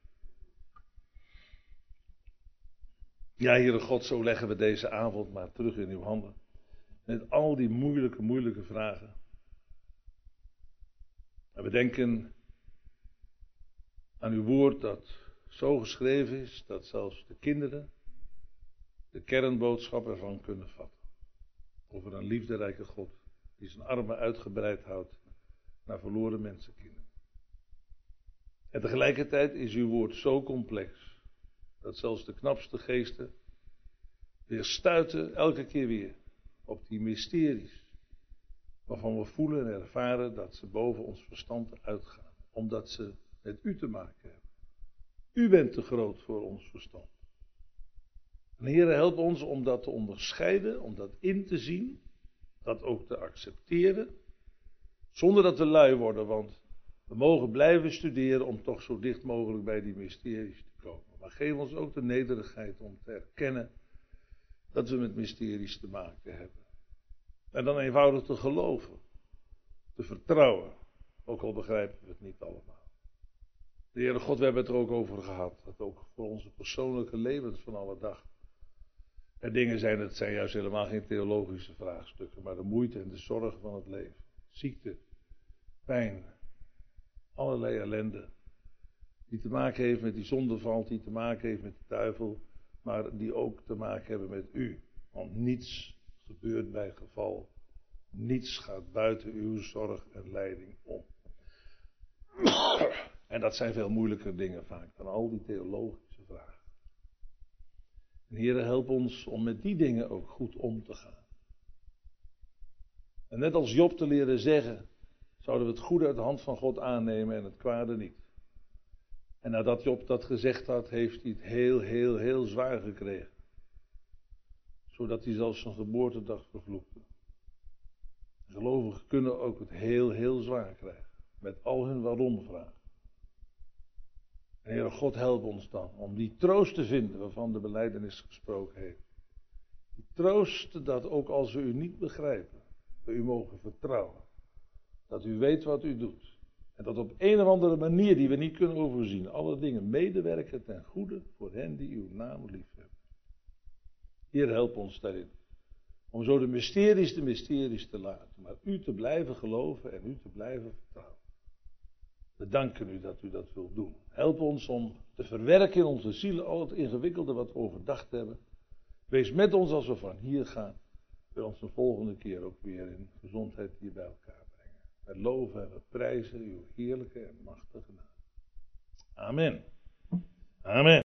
Ja, Heere God, zo leggen we deze avond maar terug in uw handen. Met al die moeilijke, moeilijke vragen. En we denken aan uw woord dat zo geschreven is, dat zelfs de kinderen de kernboodschap ervan kunnen vatten. Over een liefderijke God, die zijn armen uitgebreid houdt naar verloren mensenkinderen. En tegelijkertijd is uw woord zo complex, dat zelfs de knapste geesten weer stuiten elke keer weer op die mysteries, waarvan we voelen en ervaren dat ze boven ons verstand uitgaan. omdat ze met u te maken hebben. U bent te groot voor ons verstand. En Heer, help ons om dat te onderscheiden, om dat in te zien, dat ook te accepteren, zonder dat we lui worden, want we mogen blijven studeren om toch zo dicht mogelijk bij die mysteries te komen. Maar geef ons ook de nederigheid om te erkennen dat we met mysteries te maken hebben. En dan eenvoudig te geloven, te vertrouwen, ook al begrijpen we het niet allemaal. De Heere God, we hebben het er ook over gehad, dat ook voor onze persoonlijke levens van alle dag er dingen zijn, het zijn juist helemaal geen theologische vraagstukken, maar de moeite en de zorgen van het leven. Ziekte, pijn, allerlei ellende, die te maken heeft met die zondeval, die te maken heeft met de duivel, maar die ook te maken hebben met u. Want niets gebeurt bij geval, niets gaat buiten uw zorg en leiding om. En dat zijn veel moeilijker dingen vaak dan al die theologische vragen. En Heere, help ons om met die dingen ook goed om te gaan. En net als Job te leren zeggen, zouden we het goede uit de hand van God aannemen en het kwade niet. En nadat Job dat gezegd had, heeft hij het heel, heel, heel zwaar gekregen. Zodat hij zelfs zijn geboortedag vervloekte. Gelovigen kunnen ook het heel, heel zwaar krijgen. Met al hun waarom-vragen. En Heere God, help ons dan om die troost te vinden waarvan de belijdenis gesproken heeft. Die troost dat ook als we u niet begrijpen, we u mogen vertrouwen. Dat u weet wat u doet. En dat op een of andere manier die we niet kunnen overzien, alle dingen medewerken ten goede voor hen die uw naam liefhebben. Heer, help ons daarin. Om zo de mysteries de mysteries te laten, maar u te blijven geloven en u te blijven vertrouwen. We danken u dat u dat wilt doen. Help ons om te verwerken in onze zielen al het ingewikkelde wat we overdacht hebben. Wees met ons als we van hier gaan. Wil ons de volgende keer ook weer in gezondheid hier bij elkaar brengen. We loven en we prijzen uw heerlijke en machtige naam. Amen. Amen.